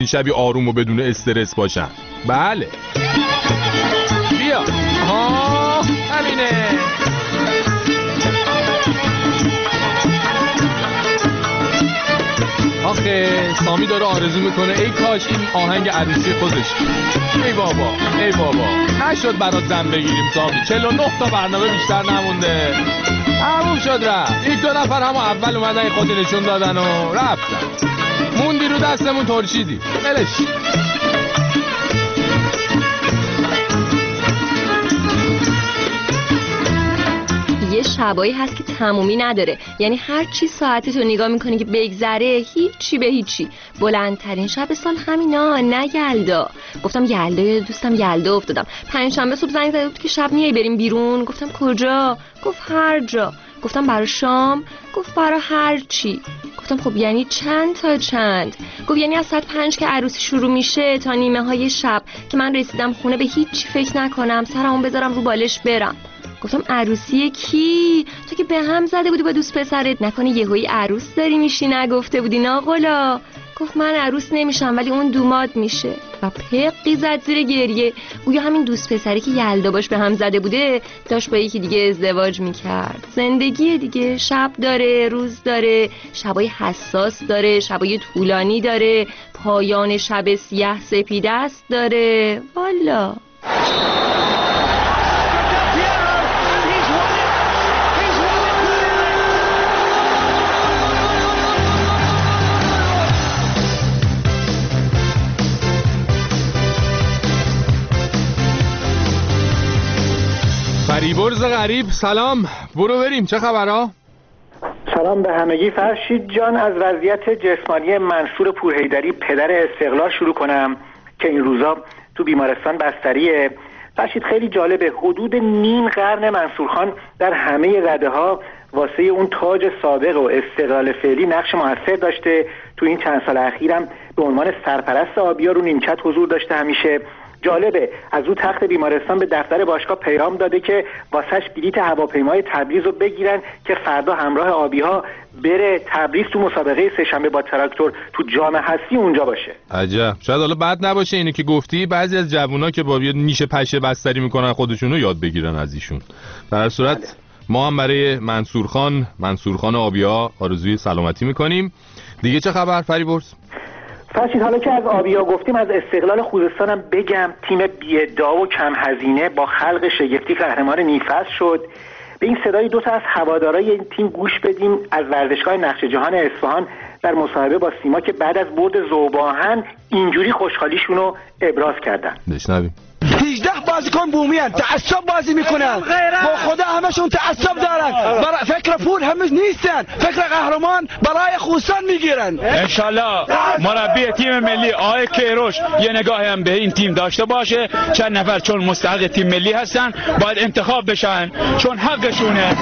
شبی آروم و بدون استرس باشن. بله بیا ها همینه. آخه سامی داره آرزو میکنه ای کاش این آهنگ عروسی خودش. ای بابا ای بابا نشد برات زن بگیریم سامی. 49 تا برنامه بیشتر نمونده. تموم شد رفت. یک دو نفر همون اول اومدن خودی نشون دادن و رفتن. موندی رو دستمون ترشیدی. بلش. یه شبایی هست که تمومی نداره، یعنی هر چی ساعتت رو نگاه میکنی که بگذره هیچی به هیچی. بلندترین شب سال همینا، نه یلدا. گفتم یلدا، دوستم یلدا افتادم. پنجشنبه صبح زنگ زده بود که شب میای بریم بیرون. گفتم کجا؟ گفت هر جا. گفتم برای شام؟ گفت برای هر چی. گفتم خب یعنی چند تا چند؟ گفت یعنی از ساعت 5 که عروسی شروع میشه تا نیمه های شب که من رسیدم خونه به هیچی فکر نکنم، سرمو بذارم رو بالش برم. گفتم عروسی کی؟ تو که به هم زده بودی با دوست پسرت، نکنه یهویی عروس داری میشی نگفته بودی ناقلا؟ گفت من عروس نمیشم ولی اون دوماد میشه. و پقی زد زیر گریه، گویا همین دوست پسری که یلدا باش به هم زده بوده داشت با یکی دیگه ازدواج میکرد. زندگی دیگه، شب داره، روز داره، شبای حساس داره، شبای طولانی داره، پایان شب سیاه سپید است داره. والا فریبرز غریب سلام. برو بریم. چه خبرها؟ سلام به همگی. فرشید جان، از وضعیت جسمانی منصور پورحیدری پدر استقلال شروع کنم که این روزا تو بیمارستان بستریه. فرشید خیلی جالبه، حدود نیم قرن منصور خان در همه رده‌ها واسه اون تاج سابق و استقلال فعلی نقش موثر داشته. تو این چند سال اخیرم به عنوان سرپرست آبیا رو نیمکت حضور داشته. همیشه جالبه از رو تخت بیمارستان به دفتر باشگاه پیام داده که واسش بلیت هواپیمای تبریز رو بگیرن که فردا همراه آبی‌ها بره تبریز تو مسابقه سه‌شنبه با تراکتور تو جام هستی اونجا باشه. عجب. شاید حالا بد نباشه اینو که گفتی، بعضی از جوونا که با نیش پشه بستری میکنن خودشونو یاد بگیرن از ایشون. در هر صورت بله. ما هم برای منصور خان آبیا آرزوی سلامتی میکنیم. دیگه چه خبر فریبرز؟ فرشید حالا که از آبیا گفتیم، از استقلال خوزستانم بگم. تیم بی‌ادعا و کم هزینه با خلق شگفتی قهرمان نیم‌فصل شد. به این صدای دو تا از هوادارای این تیم گوش بدیم از ورزشگاه نقش جهان اصفهان در مصاحبه با سیما که بعد از برد ذوب‌آهن اینجوری خوشحالیشون رو ابراز کردن. بشنویم. 18 بازیکن بومیان تعصب بازی میکنن، با خدا همشون تعصب دارن، برای فکر پول همش نیستن، فکر قهرمان برای خوزستان میگیرن. انشالله مربی تیم ملی آقای کیروش یه نگاهی هم به این تیم داشته باشه. چند نفر چون مستحق تیم ملی هستن باید انتخاب بشن چون حقشونه.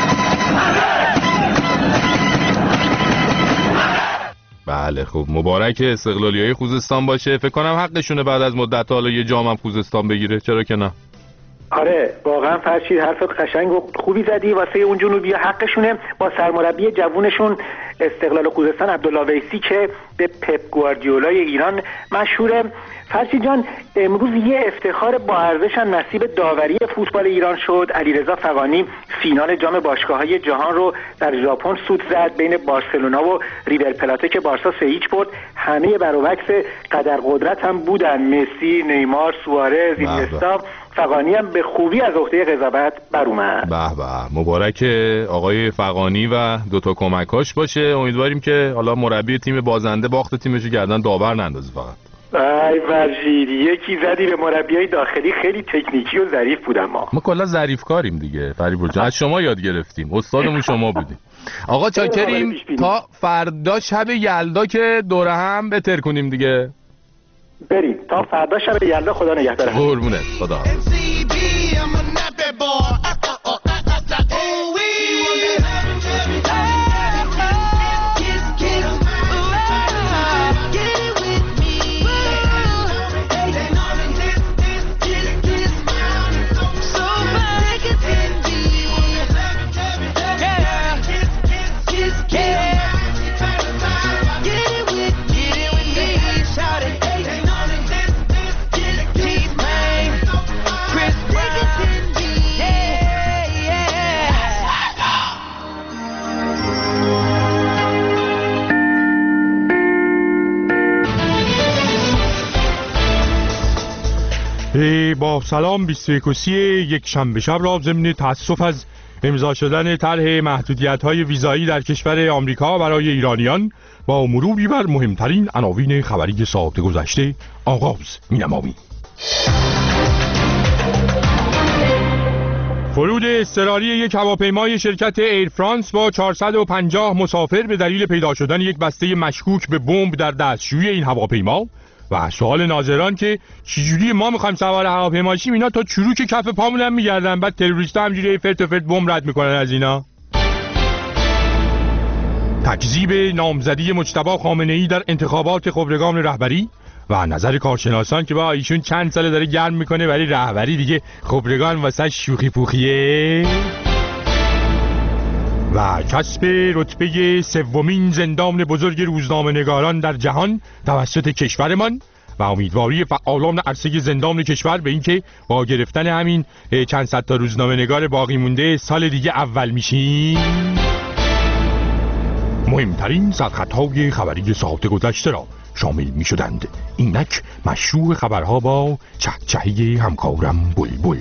بله خب مبارک استقلالیای خوزستان باشه. فکر کنم حقشونه بعد از مدت حالا یه جام هم خوزستان بگیره، چرا که نه؟ آره واقعا فرشید حرفت قشنگ و خوبی زدی. واسه اون جنوبی حقشونه. با سرمربی جوونشون استقلال خوزستان عبدالله ویسی که به پپ گواردیولای ایران مشهوره. فرشید جان، امروز یه افتخار با ارزش هم نصیب داوری فوتبال ایران شد. علیرضا فغانی فینال جام باشگاه‌های جهان رو در ژاپن سود زد بین بارسلونا و ریور پلاته که بارسا 3-0 برد. همه بر و عکس قدر قدرت هم بودن، مسی، نیمار، سوارز، اینیستا. فغانی هم به خوبی از عهده قضاوت بر اومد. به به، مبارک آقای فغانی و دوتا کمکاش باشه. امیدواریم که حالا مربی تیم بازنده باخت تیمشو گردن داور نندازه فقط. ای فرشید، یکی زدی به مربیای داخلی خیلی تکنیکی و ظریف بودن. ما کلا ظریف کاریم دیگه فریبرز جان، از شما یاد گرفتیم، استادمون شما بودیم. آقا چاکریم تا فردا شب یلدا که دوره هم بتر کنیم دیگه. بریم تا فردا شب یلدا. خدا نگهدار. قربونت. خدا. Get it with me, shout it. با سلام 21 یک شنبه شب را ضمن تأسف از امضا شدن طرح محدودیت‌های ویزایی در کشور آمریکا برای ایرانیان با مروری بر مهمترین عناوین خبری ساعت گذشته آغاز می‌نماییم. فرود اضطراری یک هواپیمای شرکت ایر فرانس با 450 مسافر به دلیل پیدا شدن یک بسته مشکوک به بمب در دستشوی این هواپیما و سوال ناظران که چجوری ما میخوایم سوار هواپیما شیم، اینا تا چروک کف پامون هم میگردن، بعد تروریستا همجوری فرت و فرت بمب رد میکنن از اینا. تکذیب نامزدی مجتبی خامنه‌ای در انتخابات خبرگان رهبری و نظر کارشناسان که با ایشون چند ساله داره گرم میکنه ولی رهبری دیگه خبرگان واسه شوخی پوخیه. و کسب رتبه سومین زندان بزرگ روزنامه‌نگاران در جهان توسط کشورمان و امیدواری فعالان عرصه زندان کشور به اینکه با گرفتن همین چند صد تا روزنامه‌نگار باقی مونده سال دیگه اول میشیم. مهمترین سرخطهای خبری ساعت گذشته را شامل می شدند. اینک مشروع خبرها با چهچهی همکارم بلبل.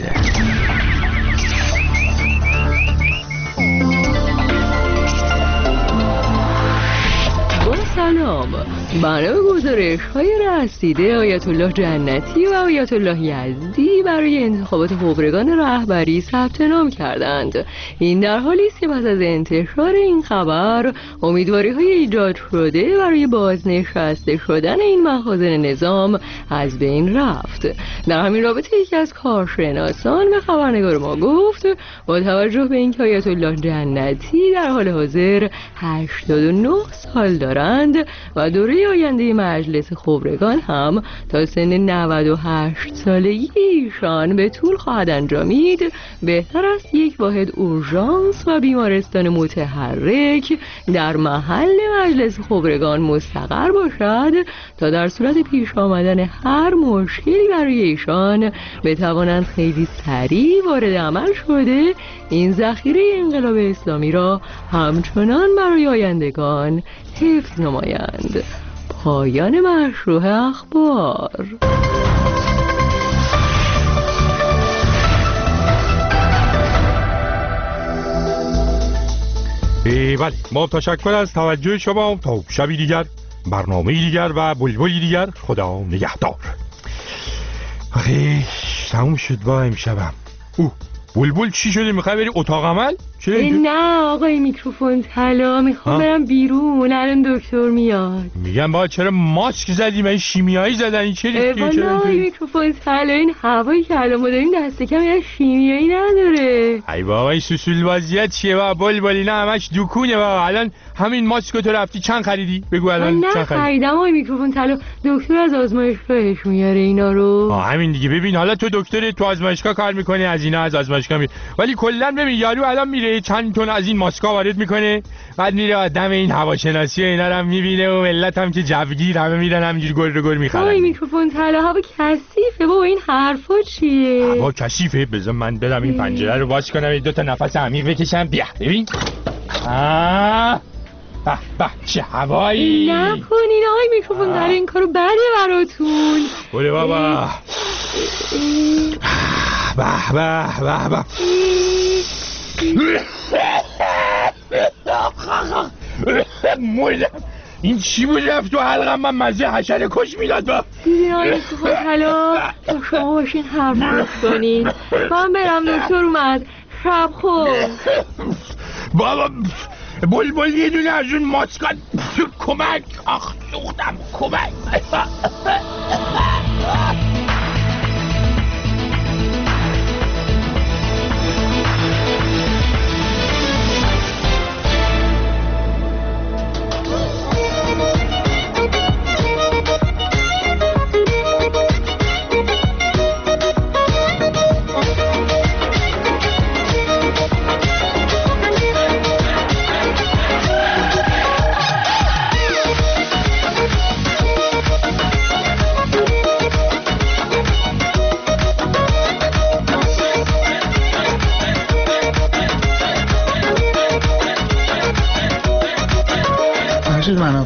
سلام. برای گزارش های رسیده آیت الله جنتی و آیت الله یزدی برای انتخابات خبرگان رهبری ثبت نام کردند. این در حالی است که پس از انتشار این خبر امیدواری های ایجاد شده برای بازنشسته شدن این مخازن نظام از بین رفت. در همین رابطه یکی از کارشناسان به خبرنگار ما گفت با توجه به اینکه آیت الله جنتی در حال حاضر 89 سال دارند و دوره آینده مجلس خبرگان هم تا سن 98 سالگی ایشان به طول خواهد انجامید، بهتر است یک واحد اورژانس و بیمارستان متحرک در محل مجلس خبرگان مستقر باشد تا در صورت پیش آمدن هر مشکلی برای ایشان بتوانند خیلی سریع وارد عمل شده این ذخیره انقلاب اسلامی را همچنان برای آیندگان حفظ نمایند. پایان مشروع اخبار. بله، ما تشکر از توجه شما. تا شبی دیگر، برنامه دیگر و بلبلی دیگر، خدا نگهدار. آخه تموم شد با امشبم. بلبل چی شده؟ میخوای بری اتاق عمل؟ نه آقای میکروفون طلا، میخوام برم بیرون، الان دکتر میاد. میگم با چرا ماسک زدی؟ من شیمیایی زدن این چه ریختیه؟ نه آقای میکروفون طلا، این هوایی که الان ما داریم دست کم یه شیمیایی نداره. ای بابا این سوسول بازیت چیه بابا؟ بلبلی نه همش دکونه بابا. الان همین ماسکو تو رفتی چند خریدی؟ بگو الان چند خریدی؟ نه خریدم آقای میکروفون طلا، دکتر از آزمایشگاهش میاره اینا رو. همین دیگه. ببین حالا تو دکتر تو آزمایشگاه کار میکنه، از اینا از آزمایشگاه میره، ولی کلا ببین یارو الان میره چند تون از این ماسکا وارد میکنه، بعد میره دم این هواشناسی اینا رو میبینه و ملت هم که جوگیر همه میرن همینجوری گل رو گل میخرن. آقای میکروفون طلا هوا کثیفه بابا، این حرفا چیه؟ هوا کثیفه؟ بذار من برم این پنجره رو باز کنم، دو تا نفس عمیق بکشم. بیا ببین. به چه هوایی. نکنین آقای میکروفون طلا، این کارو بده براتون. بله بابا. به مردم. این چی بود رفت تو حلقم؟ من مزه حشره کش میداد. با دیدین آقای میکروفون طلا، تو شما باشین حرف کنین. من برم دکتر اومد. شب خوب. بابا بلبل یه دونه از اون ماسکات. کمک. آخ سوختم. کمک.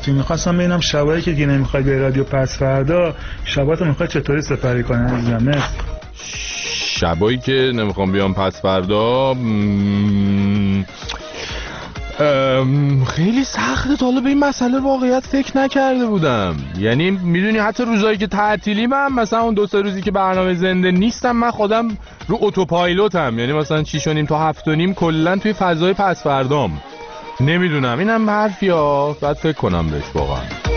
توی میخواستم ببینم شبایی که دیگه نمیخوای به رادیو پس فردا شباتو میخوای چطوری سپری کنی عزیزم؟ شبایی که نمیخوام بیام پس فردا خیلی سخته. تا حالا به این مسئله واقعیت فکر نکرده بودم. یعنی میدونی حتی روزایی که تعطیلی من مثلا اون 2-3 روزی که برنامه زنده نیستم من خودم رو اتوپایلوتم، یعنی مثلا 6:30 تا 7:30 کلا توی فضای پس فردام. نمیدونم اینم حرفیا، بعد فکر کنم بهش واقعا.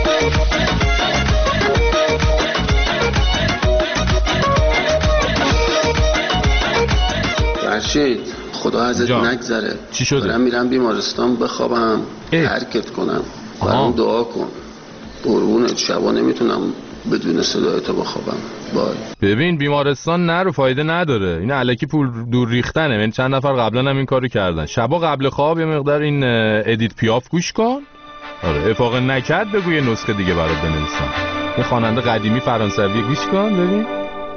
فرشید خدا ازت نگذره. چی شده؟ دارم میرم بیمارستان بخوابم، حرکت کنم، برام دعا کن. قربونت، شبا نمیتونم بدون صدای تو بخوابم. ببین بیمارستان نرو، فایده نداره. این الکی پول دور ریختنه. من چند نفر قبلا هم این کارو کردن. شبا قبل خواب یه مقدار این ادیت پیاف گوش کن. آره افاقه نکرد بگو یه نسخه دیگه برات بنویسم. یه خواننده قدیمی فرانسوی گوش کن ببین.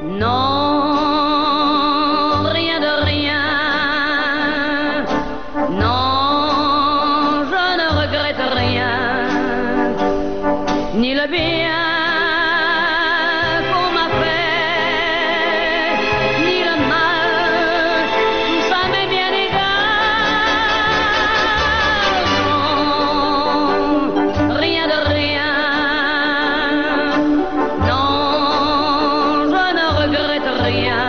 Ni le bien qu'on m'a fait, ni le mal, tout ça m'est bien égal. Non, rien de rien. Non, je ne regrette rien.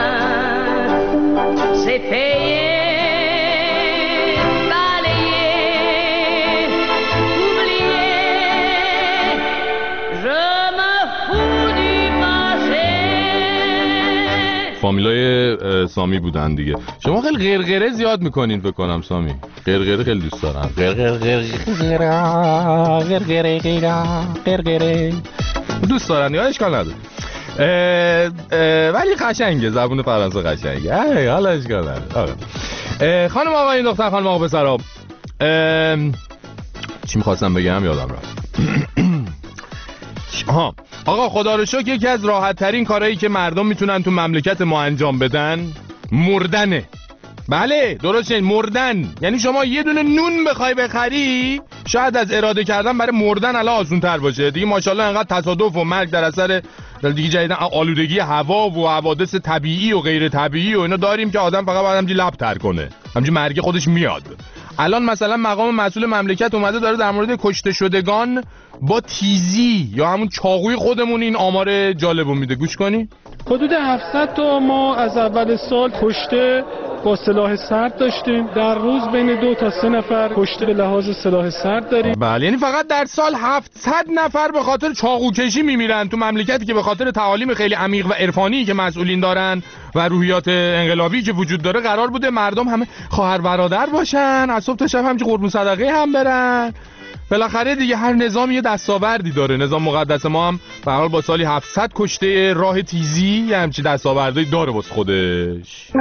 C'est payé. فامیلای سامی بودن دیگه. شما خیلی غرغره زیاد میکنین بکنم سامی. غرغره خیلی دوست دارم. غرغره دوست دارن یا اشکال نداره. ولی قشنگه، زبون فرانسه قشنگه. حالا اشکال نداره. خانم آقایون، دختر خانم آقا پسرا، چی میخواستم بگم یادم رفت. آقا خدا رو شکر یکی از راحت ترین کارهایی که مردم میتونن تو مملکت ما انجام بدن مردنه. بله درست، مردن. یعنی شما یه دونه نون بخوای بخری شاید از اراده کردن برای مردن الان آسون تر باشه دیگه. ماشاءالله انقدر تصادف و مرگ در اثر دیگه جدیدن آلودگی هوا و حوادث طبیعی و غیر طبیعی و اینا داریم که آدم فقط باید همینجوری لب تر کنه، همینجوری مرگ خودش میاد. الان مثلا مقام مسئول مملکت اومده داره در مورد کشته شدگان با تیزی یا همون چاقوی خودمون این آمار جالبو میده. گوش کنی. حدود 700 تا ما از اول سال کشته با سلاح سرد داشتیم. در روز بین 2 تا 3 نفر کشته به لحاظ سلاح سرد داریم. بله، یعنی فقط در سال 700 نفر به خاطر چاقو کشی میمیرن تو مملکتی که به خاطر تعالیم خیلی عمیق و عرفانی که مسئولین دارن و روحیات انقلابی که وجود داره قرار بوده مردم همه خواهر برادر باشن، از صبح تا شب همچه قربون صدقه هم برن. بالاخره دیگه هر نظام یه دستاوردی داره. نظام مقدس ما هم به هر حال با سالی 700 کشته راه تیزی یه همچین دستاوردی داره واسه خودش.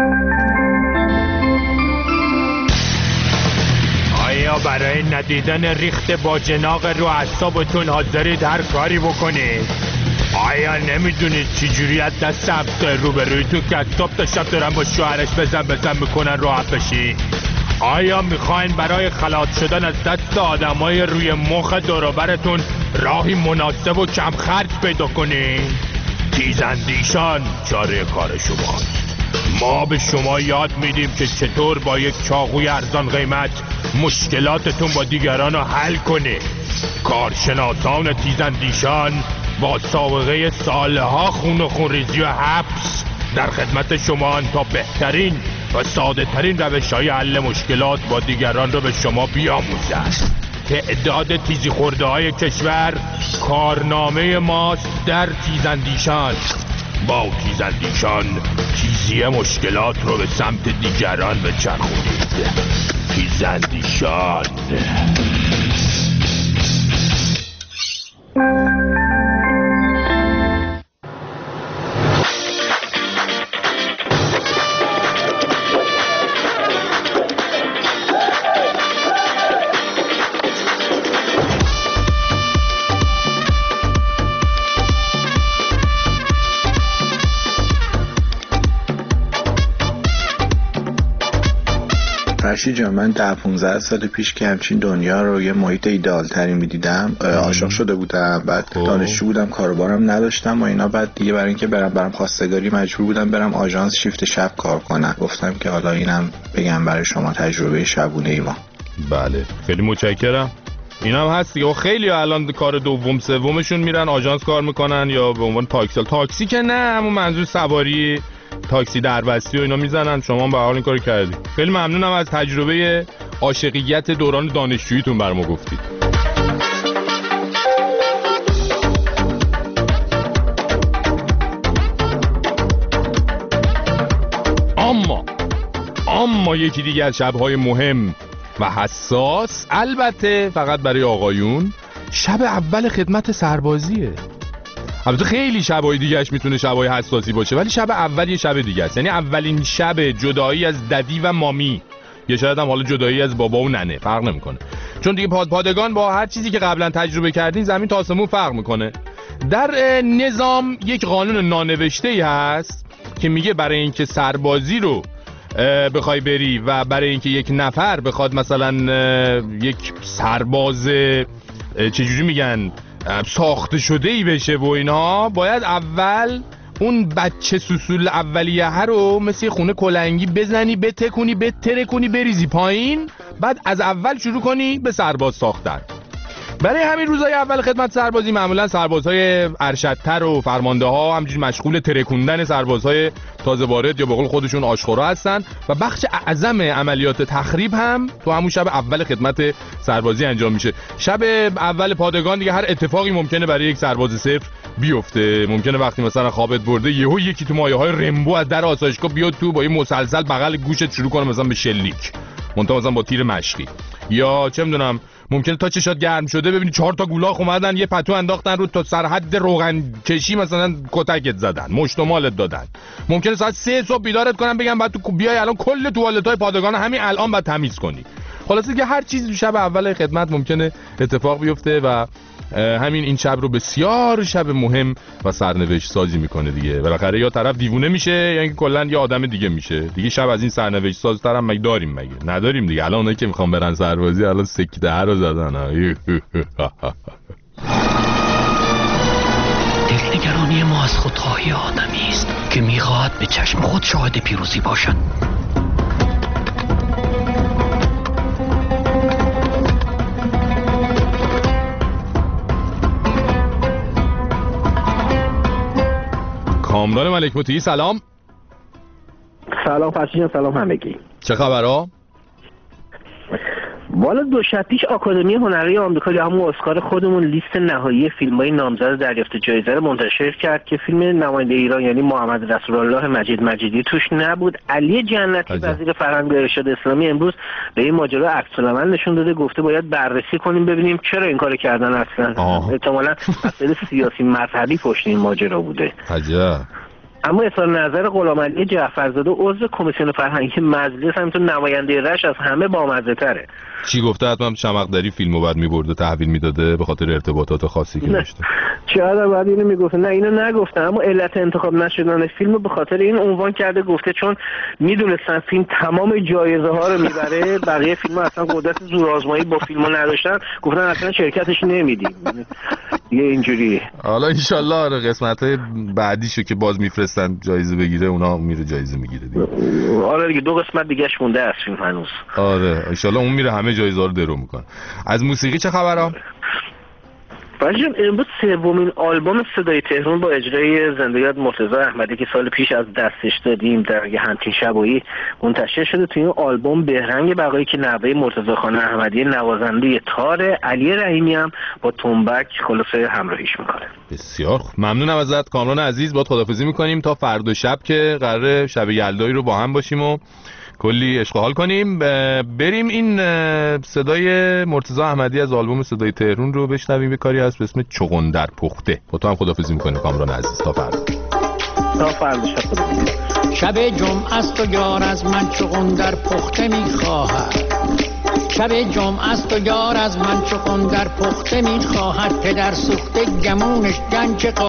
آیا برای ندیدن ریخت باجناق رو اعصابتون حاضرید هر کاری بکنید؟ آیا نمیدونید چجوری از دست همسایه روبرویتون که از صبح تا شب دارن با شوهرش بزن میکنن راحت بشی؟ آیا میخواین برای خلاص شدن از دست آدمای روی مخ دوروبرتون راهی مناسب و کم خرج پیدا کنین؟ تیزاندیشان چاره کار شماست. ما به شما یاد میدیم که چطور با یک چاقوی ارزان قیمت مشکلاتتون با دیگران رو حل کنید. کارشناسان تیزاندیشان با سابقه سالها خون و خونریزی و حبس در خدمت شما تا بهترین و ساده ترین روش‌های حل مشکلات با دیگران رو به شما بیاموزند. تعداد تیزی خورده های کشور کارنامه ماست در تیزاندیشان. با تیزاندیشان تیزی مشکلات رو به سمت دیگران بچرخونید. تیزاندیشان. فرشید جان، من 10-15 سال پیش که همچین دنیا رو یه محیط ایدئال تری می‌دیدم، عاشق شده بودم، بعد دانشجو بودم، کاروبارم نداشتم و اینا، بعد دیگه برای اینکه برم خواستگاری مجبور بودم برم آژانس شیفت شب کار کنم. گفتم که حالا اینم بگم برای شما تجربه شبونه ایوان. بله خیلی متشکرم. اینم هست دیگه. خیلی الان کار دوم سومشون میرن آژانس کار میکنن یا به عنوان تاکسی که نه، همون منظور سواری تاکسی دربستی و اینا میزنن. شما هم به حال این کارو کردی. خیلی ممنونم از تجربه عاشقیت دوران دانشجوییتون برام گفتید. اما یکی دیگه از شب‌های مهم و حساس، البته فقط برای آقایون، شب اول خدمت سربازیه. البته خیلی شب‌های دیگه‌اش میتونه شب‌های حساسی باشه، ولی شب اول یه شب دیگه است. یعنی اولین شب جدایی از ددی و مامی، یا شاید هم حالا جدایی از بابا و ننه، فرق نمیکنه. چون دیگه پادگان با هر چیزی که قبلا تجربه کردین زمین تا آسمون فرق میکنه. در نظام یک قانون نانوشته‌ای هست که میگه برای اینکه سربازی رو بخوای بری و برای اینکه یک نفر بخواد مثلا یک سرباز چجوری میگن ساخته شده ای بشه و اینا، باید اول اون بچه سوسول اولیه رو مثل خونه کلنگی بزنی، بتکونی، بترکونی، بریزی پایین، بعد از اول شروع کنی به سرباز ساختن. برای همین روزهای اول خدمت سربازی معمولا سربازهای ارشدتر و فرمانده ها همجوری مشغول ترکوندن سربازهای تازه وارد یا به قول خودشون آشخورا هستن و بخش اعظم عملیات تخریب هم تو همون شب اول خدمت سربازی انجام میشه. شب اول پادگان دیگه هر اتفاقی ممکنه برای یک سرباز صفر بیفته. ممکنه وقتی مثلا خوابت برده یهو یکی تو مایه‌های رمبو از در آسایشگاه بیاد تو با یه مسلسل بغل گوشت شروع کنه مثلا به شلیک، مثلا با تیر مشقی، یا چه میدونم ممکنه تا چشات گرم شده ببینی 4 تا گولاخ اومدن یه پتو انداختن رو تا سرحد روغن کشی مثلا کتکت زدن، مشت و مالت دادن. ممکنه ساعت 3 صبح بیدارت کنن بگن بعد تو بیای الان کل توالت‌های پادگان همین الان بعد تمیز کنی. خلاصه که هر چیزی تو شب اول خدمت ممکنه اتفاق بیفته و همین این شب رو بسیار شب مهم و سرنوشت سازی میکنه دیگه. بالاخره یا طرف دیوونه میشه یا اینکه کلا یه آدم دیگه میشه دیگه. شب از این سرنوشت سازتر هم مگه داریم؟ مگه نداریم دیگه. الان اونایی که میخوان برن سربازی الان سکته رو زدن. دلنگرانی ما از خودخواهی آدمی است که میخواهد به چشم خود شاهد پیروزی باشد. کامران ملک مطیعی سلام. سلام فرشید، سلام همگی. چه خبرها؟ والا 2 شب پیش آکادمی هنری آمریکا یا همون اسکار خودمون لیست نهایی فیلم‌های نامزد دریافت جایزه رو منتشر کرد که فیلم نماینده ایران یعنی محمد رسول الله مجیدی توش نبود. علی جنتی وزیر فرهنگ و ارشاد اسلامی امروز به این ماجرا عکس‌العمل نشون داده، گفته باید بررسی کنیم ببینیم چرا این کارو کردن. اصلا احتمالاً مسئله سیاسی مذهبی پشت این ماجرا بوده. عجب. اما اظهار نظر غلامعلی جعفرزاده عضو کمیسیون فرهنگی مجلس همینطور نماینده رشت از همه بامزه‌تره. چی گفته؟ حتما شمقدری فیلمو بعد می‌برده تحویل میداده به خاطر ارتباطات خاصی که داشته. چرا بعد اینو میگفته؟ نه اینو نگفته، اما علت انتخاب نشدن فیلمو به خاطر این عنوان کرده، گفته چون میدونستن فیلم تمام جایزه ها رو میبره، بقیه فیلم‌ها اصلا قدرت زورآزمایی با فیلمو نداشتن، گفتن اصلا شرکتش نمیدیم. یه اینجوری. حالا ان شاءالله قسمت‌های بعدیشو که باز میفرستن جایزه بگیره اونا میره جایزه میگیره دیگه. آره دیگه 2 قسمت دیگه‌اش مونده از فیلم هنوز. آره ان شاءالله اون میره همه جایزه رو درو میکنه. از موسیقی چه خبرها؟ فرشید امروز 3مین آلبوم صدای تهران با اجرای زنده یاد مرتضی احمدی که سال پیش از دستش دادیم در همچین شبایی منتشر شده. توی این آلبوم بهرنگ بقایی که نوه مرتضی خان احمدی نوازنده تار، علی رحیمی هم با تنبک خلاصه همراهیش میکنه. بسیار ممنونم ازت کامران عزیز. با خداحافظی میکنیم تا فردا شب که قراره شب یلدایی رو با هم باشیم و کلی عشق و حال کنیم. بریم این صدای مرتضی احمدی از آلبوم صدای تهران رو بشنویم. به کاری هست به اسم چغندر پخته. با تو هم خداحافظی میکنیم کامران عزیز. تا فردا. تا فردا شب جمعه است و یار از من چغندر پخته میخواهد. شب جمعه است و یار از من چغندر پخته میخواهد. پدر سوخته گمونش گنج